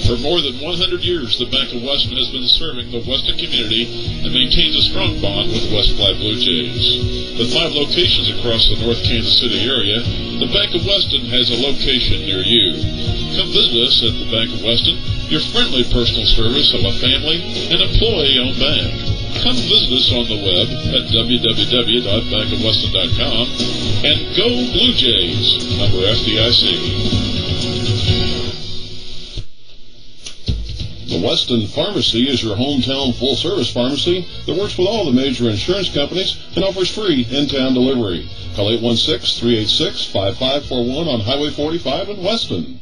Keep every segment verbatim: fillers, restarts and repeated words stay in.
For more than one hundred years, the Bank of Weston has been serving the Weston community and maintains a strong bond with West Platte Blue Jays. With five locations across the North Kansas City area, the Bank of Weston has a location near you. Come visit us at the Bank of Weston, your friendly personal service of a family and employee-owned bank. Come visit us on the web at w w w dot bank of weston dot com and go Blue Jays, member F D I C. The Weston Pharmacy is your hometown full-service pharmacy that works with all the major insurance companies and offers free in-town delivery. Call eight one six, three eight six, five five four one on Highway forty-five in Weston.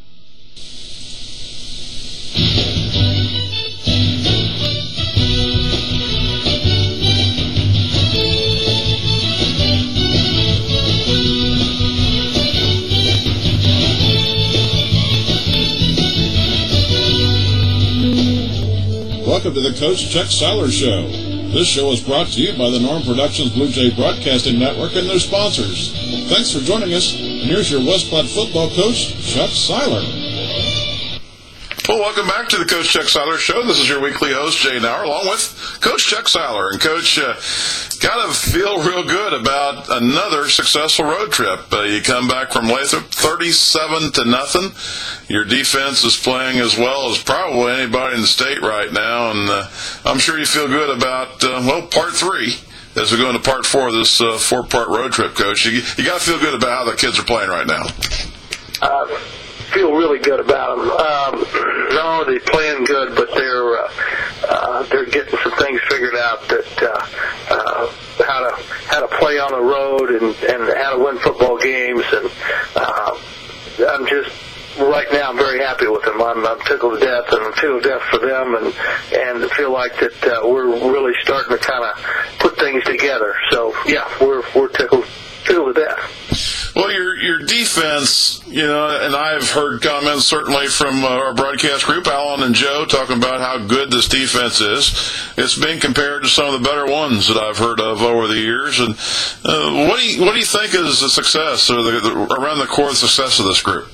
Welcome to the Coach Chuck Seiler Show. This show is brought to you by the Norm Productions Blue Jay Broadcasting Network and their sponsors. Thanks for joining us, and here's your West Platte football coach, Chuck Seiler. Well, welcome back to the Coach Chuck Seiler Show. This is your weekly host, Jay Nauer, along with Coach Chuck Seiler. And, Coach, uh, got to feel real good about another successful road trip. Uh, you come back from Lathrop, thirty-seven to nothing. Your defense is playing as well as probably anybody in the state right now. And uh, I'm sure you feel good about, uh, well, part three as we go into part four of this uh, four-part road trip, Coach. You, you got to feel good about how the kids are playing right now. Uh, feel really good about them. Um, not only are they playing good, but they're uh, uh, they're getting some things figured out that uh, uh, how to how to play on the road and, and how to win football games. And uh, I'm just right now I'm very happy with them. I'm, I'm tickled to death, and I'm tickled to death for them, and and feel like that uh, we're really starting to kind of put things together. So yeah, we're we're tickled tickled to death. Well, your your defense, you know, and I've heard comments certainly from uh, our broadcast group, Alan and Joe, talking about how good this defense is. It's being compared to some of the better ones that I've heard of over the years. And uh, what do you what do you think is the success or the, the around the core success of this group?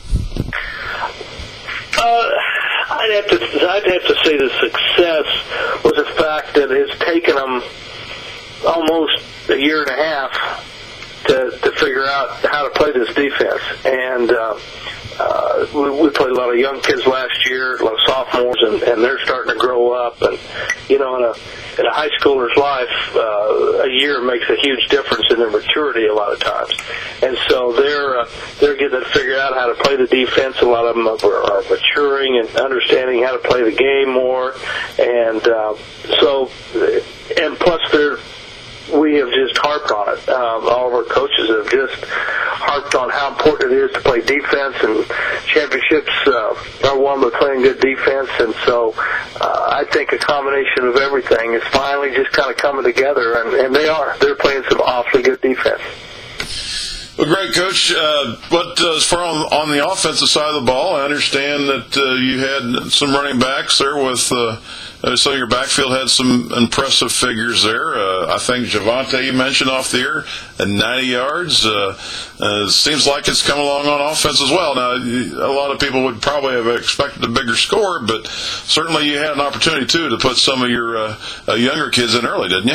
Uh, I'd have to I'd have to say the success was the fact that it's taken them almost a year and a half to, to figure out how to play this defense. And uh, uh, we, we played a lot of young kids last year, a lot of sophomores, and, and they're starting to grow up. And, you know, in a, in a high schooler's life, uh, a year makes a huge difference in their maturity a lot of times. And so they're, uh, they're getting to figure out how to play the defense. A lot of them are, are maturing and understanding how to play the game more. And uh, so, and plus they're, we have just harped on it. Um, all of our coaches have just harped on how important it is to play defense, and championships uh, are won by playing good defense. And so uh, I think a combination of everything is finally just kind of coming together, and, and they are. They're playing some awfully good defense. Well, great, Coach. Uh, but uh, as far on, on the offensive side of the ball, I understand that uh, you had some running backs there with uh, uh, so your backfield had some impressive figures there. Uh, I think Javante, you mentioned off the air, at ninety yards. Uh, uh, seems like it's come along on offense as well. Now, a lot of people would probably have expected a bigger score, but certainly you had an opportunity, too, to put some of your uh, uh, younger kids in early, didn't you?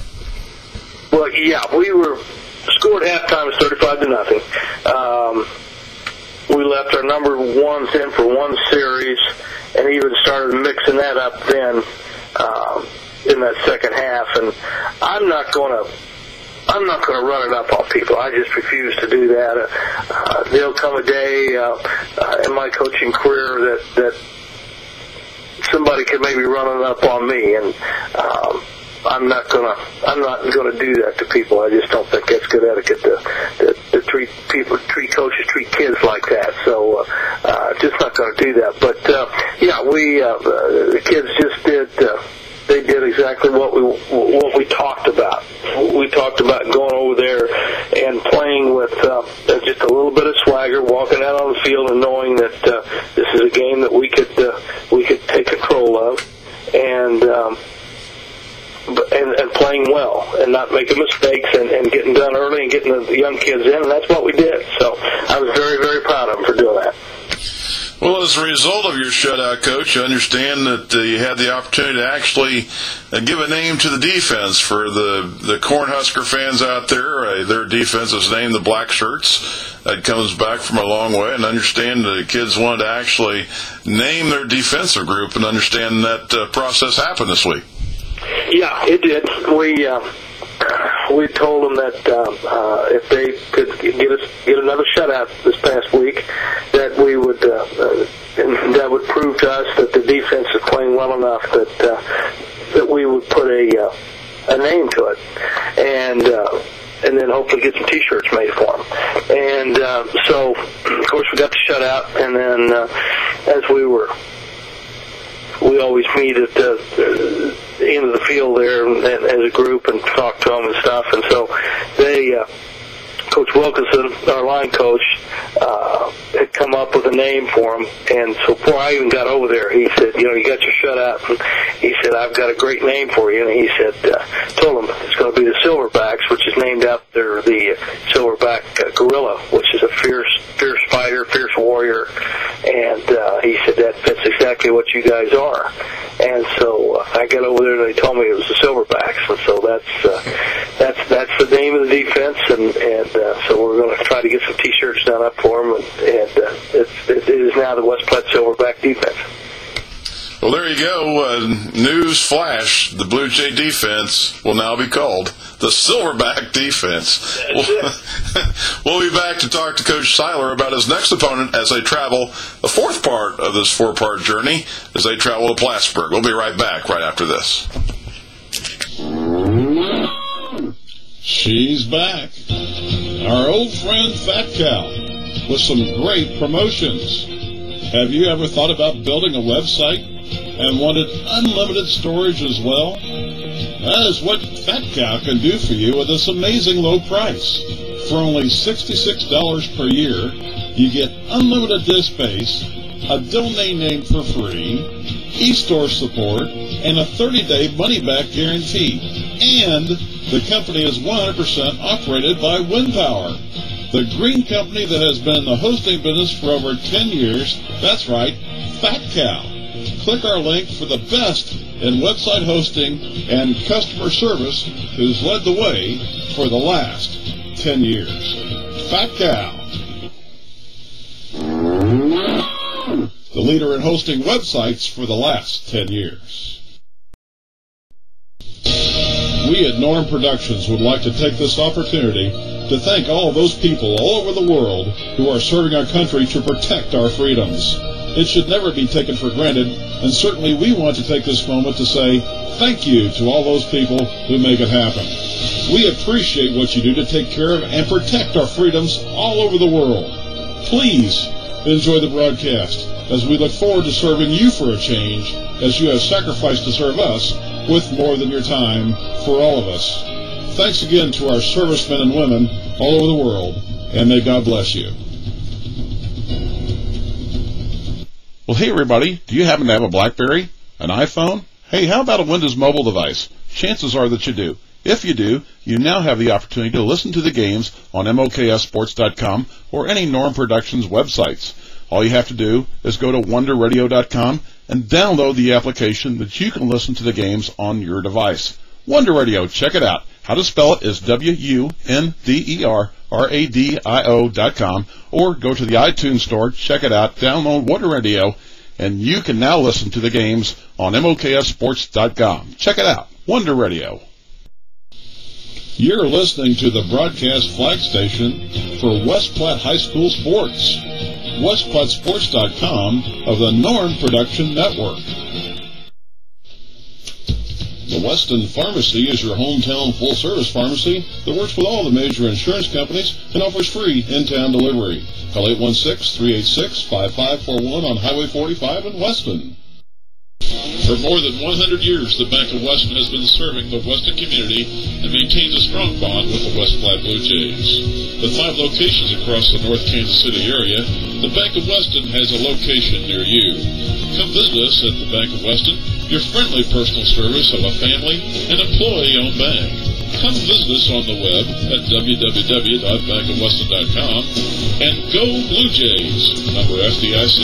Well, yeah, we were scored halftime was thirty-five to nothing. Um, we left our number ones in for one series, and even started mixing that up then um, in that second half. And I'm not going to, I'm not going to run it up on people. I just refuse to do that. Uh, uh, there'll come a day uh, uh, in my coaching career that that somebody could maybe run it up on me, and um, I'm not gonna. I'm not gonna do that to people. I just don't think that's good etiquette to, to, to treat people, treat coaches, treat kids like that. So, uh, uh, just not gonna do that. But uh, yeah, we uh, the kids just did. Uh, they did exactly what we what we talked about. We talked about going over there and playing with uh, just a little bit of swagger, walking out on the field and knowing that uh, this is a game that we could uh, we could take control of, and. Um, And, and playing well and not making mistakes and, and getting done early and getting the young kids in, and that's what we did. So I was very, very proud of them for doing that. Well, as a result of your shutout, Coach, you understand that uh, you had the opportunity to actually uh, give a name to the defense. For the, the Cornhusker fans out there, uh, their defense is named the Black Shirts. That comes back from a long way, and understand the kids wanted to actually name their defensive group, and understand that uh, process happened this week. Yeah, it did. We uh, we told them that uh, uh, if they could get us get another shutout this past week, that we would uh, uh, and that would prove to us that the defense is playing well enough that uh, that we would put a uh, a name to it, and uh, and then hopefully get some T-shirts made for them. And uh, so, of course, we got the shutout, and then uh, as we were. We always meet at the, the end of the field there and, and, as a group and talk to them and stuff. And so they, uh, Coach Wilkinson, our line coach, uh, had come up with a name for him. And so before I even got over there, he said, you know, you got your shutout. And he said, I've got a great name for you. And he said, uh, told him it's going to be the Silverbacks, which is named after the Silverback uh, gorilla, which is a fierce, fierce fighter, fierce warrior. And uh, he said that fits exactly what you guys are. And so uh, I got over there and they told me it was the Silverbacks. And so that's uh, that's that's the name of the defense. And, and uh, so we're going to try to get some T-shirts done up for them. And, and uh, it's, it is now the West Platte Silverback defense. Well, there you go. Uh, news flash. The Blue Jay defense will now be called the Silverback defense. We'll, we'll be back to talk to Coach Seiler about his next opponent as they travel the fourth part of this four-part journey as they travel to Plattsburgh. We'll be right back right after this. She's back. Our old friend Fat Cow with some great promotions. Have you ever thought about building a website and wanted unlimited storage as well? That is what Fat Cow can do for you with this amazing low price. For only sixty-six dollars per year, you get unlimited disk space, a domain name for free, e-store support, and a thirty-day money-back guarantee. And the company is one hundred percent operated by WindPower, the green company that has been in the hosting business for over ten years. That's right, Fat Cow. Click our link for the best in website hosting and customer service who's led the way for the last ten years. Fat Cow. The leader in hosting websites for the last ten years. We at Norm Productions would like to take this opportunity to thank all those people all over the world who are serving our country to protect our freedoms. It should never be taken for granted, and certainly we want to take this moment to say thank you to all those people who make it happen. We appreciate what you do to take care of and protect our freedoms all over the world. Please enjoy the broadcast as we look forward to serving you for a change, as you have sacrificed to serve us with more than your time for all of us. Thanks again to our servicemen and women all over the world, and may God bless you. Well, hey everybody, do you happen to have a BlackBerry? An iPhone? Hey, how about a Windows mobile device? Chances are that you do. If you do, you now have the opportunity to listen to the games on M O K S sports dot com or any Norm Productions websites. All you have to do is go to wonder radio dot com and download the application that you can listen to the games on your device. Wonder Radio, check it out. How to spell it is W U N D E R R A D I O dot com, or go to the iTunes store, check it out, download Wonder Radio, and you can now listen to the games on M O K S sports dot com. Check it out, Wonder Radio. You're listening to the broadcast flag station for West Platte High School Sports, west platte sports dot com of the Norm Production Network. The Weston Pharmacy is your hometown full-service pharmacy that works with all the major insurance companies and offers free in-town delivery. Call eight one six, three eight six, five five four one on Highway forty-five in Weston. For more than one hundred years, the Bank of Weston has been serving the Weston community and maintains a strong bond with the West Platte Blue Jays. With five locations across the North Kansas City area, the Bank of Weston has a location near you. Come visit us at the Bank of Weston, your friendly personal service of a family and employee-owned bank. come visit us on the web at w w w dot bank of weston dot com and go Blue Jays, number F D I C.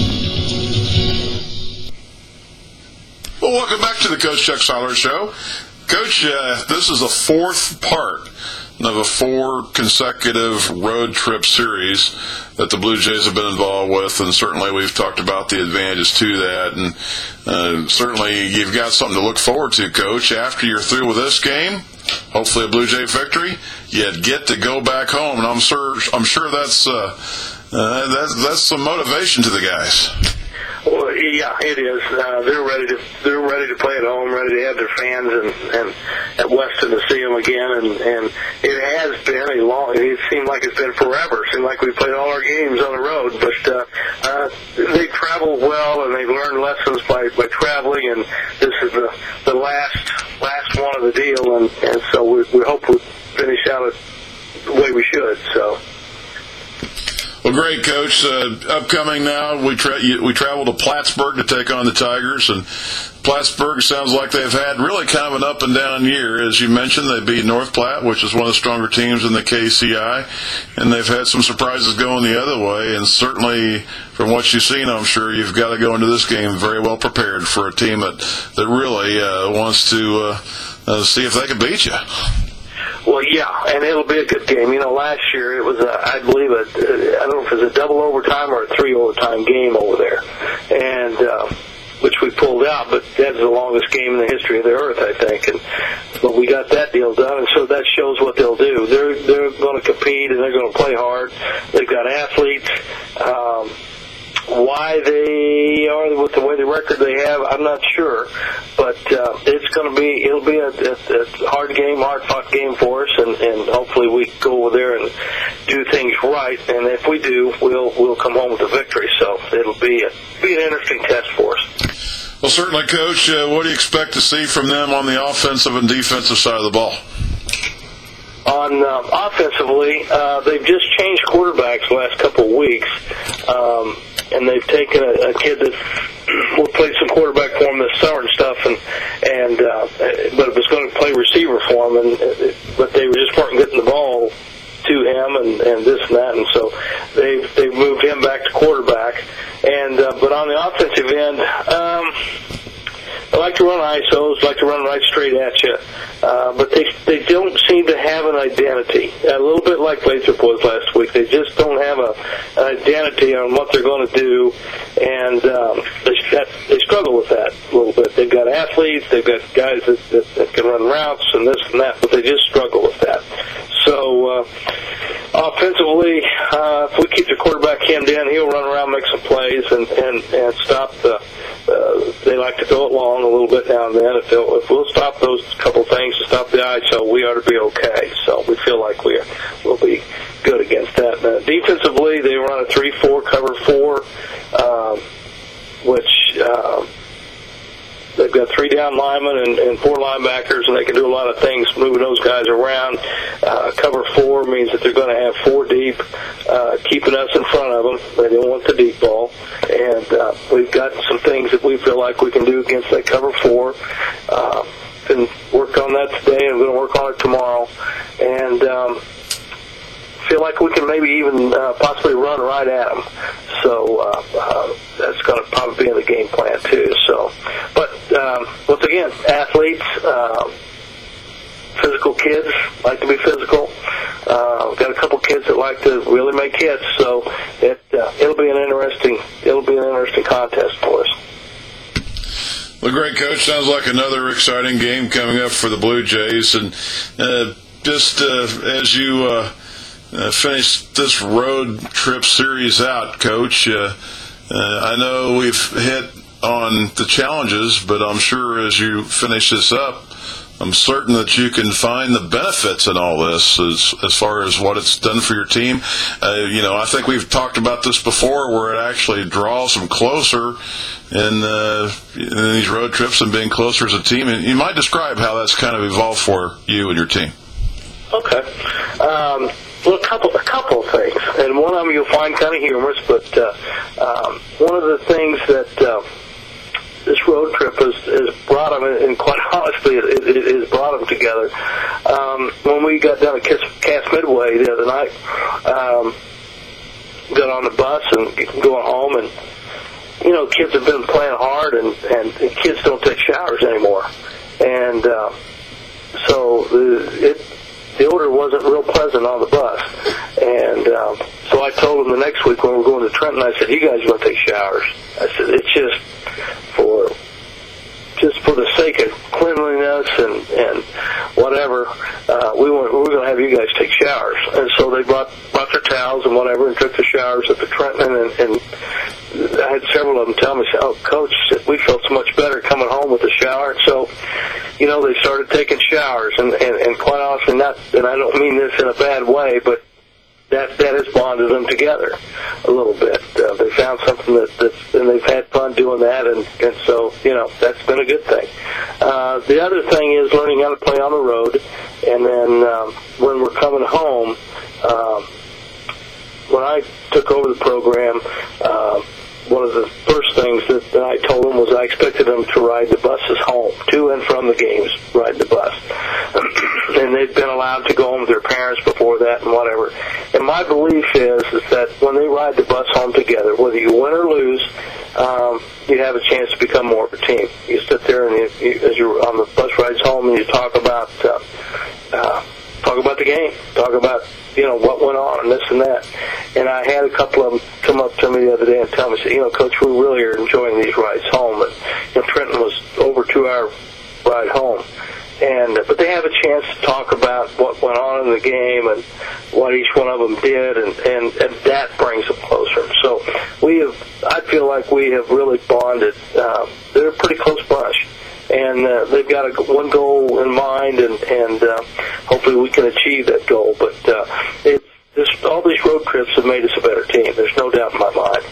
Well, welcome back to the Coach Chuck Seiler Show. Coach, uh, this is the fourth part of a four consecutive road trip series that the Blue Jays have been involved with, and certainly we've talked about the advantages to that, and uh, certainly you've got something to look forward to, Coach. After you're through with this game, hopefully a Blue Jay victory, you get to go back home, and I'm sure I'm sure that's uh, uh, that's that's some motivation to the guys. Well, yeah, it is. Uh, they're ready to they're ready to play at home, ready to have their fans and, and at Weston to see them again. And, and it has been a long. It seemed like it's been forever. It seemed like we played all our games on the road, but uh, uh, they traveled well and they've learned lessons by, by traveling. And this is the the last last one of the deal. And, and so we, we hope we finish out the way we should. So. Well, great, Coach. Uh, upcoming now, we tra- we travel to Plattsburgh to take on the Tigers, and Plattsburgh sounds like they've had really kind of an up and down year. As you mentioned, they beat North Platte, which is one of the stronger teams in the K C I, and they've had some surprises going the other way. And certainly, from what you've seen, I'm sure you've got to go into this game very well prepared for a team that that really uh, wants to uh, uh, see if they can beat you. Well, yeah, and it'll be a good game. You know, last year it was, a, I believe, a, I don't know if it was a double overtime or a three overtime game over there, and uh, which we pulled out. But that's the longest game in the history of the earth, I think. And but we got that deal done, and so that shows what they'll do. They're they're going to compete and they're going to play hard. They've got athletes. Um, Why they are with the way the record they have, I'm not sure, but uh, it's going to be it'll be a, a, a hard game, hard fought game for us, and, and hopefully we go over there and do things right. And if we do, we'll we'll come home with a victory. So it'll be a, be an interesting test for us. Well, certainly, Coach. Uh, what do you expect to see from them on the offensive and defensive side of the ball? On uh, offensively, uh, they've just changed quarterbacks the last couple of weeks, um, and they've taken a, a kid that we played some quarterback for him this summer and stuff, and and uh, but it was going to play receiver for him, and but they were just weren't getting the ball to him, and, and this and that, and so they've they've moved him back to quarterback, and uh, but on the offensive end. Um, I like to run I S Os, like to run right straight at you, uh, but they they don't seem to have an identity. A little bit like Lathrop was last week. They just don't have a, an identity on what they're going to do, and um, they, that, they struggle with that a little bit. They've got athletes, they've got guys that, that, that can run routes and this and that, but they just struggle with that. So uh, offensively, uh, if we keep the quarterback hemmed in, he'll run around, make some plays, and, and, and stop the uh, – they like to throw it long a little bit now and then. If, if we'll stop those couple things to stop the I S O, we ought to be okay. So we feel like we will be good against that. Uh, defensively, they run a three four, cover four, um, which uh, – they've got three down linemen and, and four linebackers, and they can do a lot of things moving those guys around. Uh, cover four means that they're going to have four deep, uh, keeping us in front of them. They don't want the deep ball. And uh, we've got some things that we feel like we can do against that cover four. Uh, been work on that today, and we're going to work on it tomorrow. And um, feel like we can maybe even uh, possibly run right at them. So uh, uh, that's going to probably be in the game plan too. So, but um, once again, athletes, uh, physical kids like to be physical. Uh, we've got a couple kids that like to really make hits. So it uh, it'll be an interesting it'll be an interesting contest for us. Well, great, Coach. Sounds like another exciting game coming up for the Blue Jays, and uh, just uh, as you. Uh, Uh, finish this road trip series out, Coach. Uh, uh, I know we've hit on the challenges, but I'm sure as you finish this up, I'm certain that you can find the benefits in all this as as far as what it's done for your team. Uh, you know, I think we've talked about this before, where it actually draws them closer in, uh, in these road trips and being closer as a team. And you might describe how that's kind of evolved for you and your team. Okay. Um, Well, a couple, a couple of things, and one of them you'll find kind of humorous, but uh, um, one of the things that uh, this road trip has, has brought them, and quite honestly, it, it, it has brought them together. Um, when we got down to Cass Midway the other night, um, got on the bus and going home, and you know, kids have been playing hard, and, and, and kids don't take showers anymore, and uh, so the, it. The odor wasn't real pleasant on the bus, and um, so I told them the next week when we were going to Trenton, I said, "You guys are going to take showers." I said, "It's just for just for the sake of cleanliness and and whatever. Uh, we want we're going to have you guys take showers." And so they brought brought their towels and whatever and took the showers at the Trenton, and, and I had several of them tell me, "Oh, Coach, we felt so much better coming home with the shower." So, you know, they started taking showers, and, and, and quite honestly, not, and I don't mean this in a bad way, but that that has bonded them together a little bit. Uh, they found something that, that's, and they've had fun doing that, and, and so, you know, that's been a good thing. Uh, the other thing is learning how to play on the road, and then um, when we're coming home, um, when I took over the program, uh, one of the first things that, that I told them was I expected them to ride the buses home, to and from the games, ride the bus. And they'd been allowed to go home with their parents before that and whatever. And my belief is, is that when they ride the bus home together, whether you win or lose, um, you have a chance to become more of a team. You sit there and you, you, as you're on the bus rides home, and you talk about uh, uh, talk about the game, talk about, you know, what went on and this and that. And I had a couple of them come up to me the other day and tell me, say, you know, Coach, we really are enjoying these rides home. And, you know, Trenton was over two hour ride home. And, but they have a chance to talk about what went on in the game and what each one of them did, and, and, and that brings them closer. So we have, I feel like we have really bonded. Uh, they're a pretty close bunch. And uh, they've got a, one goal in mind, and, and uh, hopefully we can achieve that goal. But uh, it's, this, all these road trips have made us a better team. There's no doubt in my mind.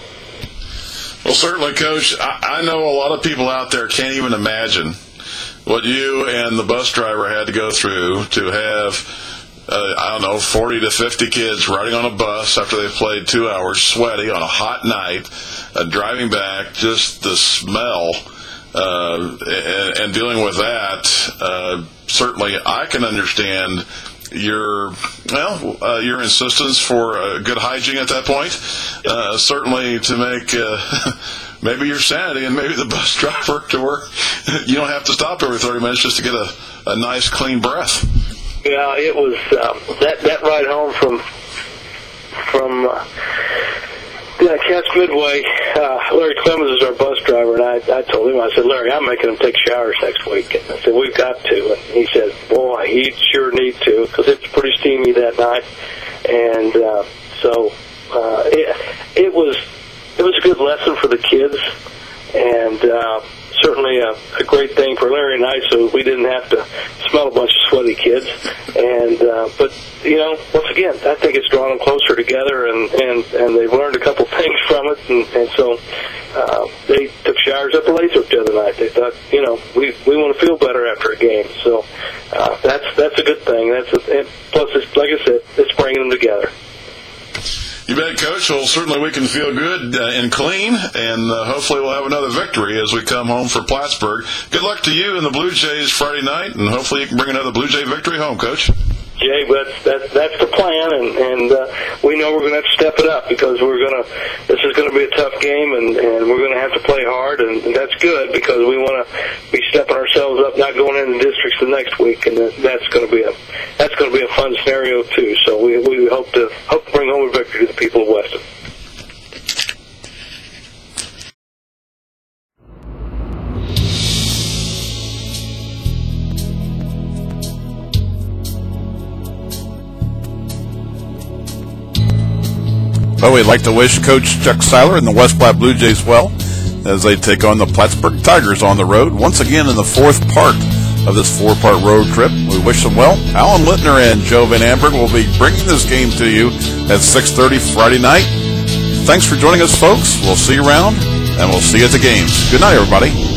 Well, certainly, Coach, I, I know a lot of people out there can't even imagine what you and the bus driver had to go through to have, uh, I don't know, forty to fifty kids riding on a bus after they played two hours, sweaty on a hot night, uh, driving back, just the smell. Uh, and, and dealing with that, uh, certainly I can understand your, well, uh, your insistence for uh, good hygiene at that point. Uh, certainly to make uh, maybe your sanity and maybe the bus driver to where you don't have to stop every thirty minutes just to get a, a nice clean breath. Yeah, it was um, that that ride home from from. Uh, Yeah, Cass Midway, uh, Larry Clemens is our bus driver, and I, I told him, I said, Larry, I'm making them take showers next week. And I said, we've got to. And he said, boy, he sure need to, because it's pretty steamy that night. And uh, so uh, it, it was it was a good lesson for the kids, and uh, certainly a, a great thing for Larry and I, so we didn't have to smell a bunch of sweaty kids. And uh, but you know, once again, I think it's drawn them closer together, and, and, and they've learned a couple things from it, and, and so uh, they took showers at the Lathrop the other night. They thought, you know, we we want to feel better after a game, so uh, that's that's a good thing. That's a, and plus, it's, like I said, it's bringing them together. You bet, Coach. Well, certainly we can feel good uh, and clean, and uh, hopefully we'll have another victory as we come home for Plattsburgh. Good luck to you and the Blue Jays Friday night, and hopefully you can bring another Blue Jay victory home, Coach. Jay, that's that, that's the plan, and and uh, we know we're going to have to step it up, because we're going to. This is going to be a tough game, and, and we're going to have to play hard, and, and that's good, because we want to be stepping ourselves up, not going into districts the next week, and that, that's going to be a that's going to be a fun scenario too. So we we hope to hope to bring home a victory to the people of Weston. Well, we'd like to wish Coach Chuck Seiler and the West Platte Blue Jays well as they take on the Plattsburgh Tigers on the road once again in the fourth part of this four-part road trip. We wish them well. Alan Littner and Joe Van Amberg will be bringing this game to you at six thirty Friday night. Thanks for joining us, folks. We'll see you around, and we'll see you at the games. Good night, everybody.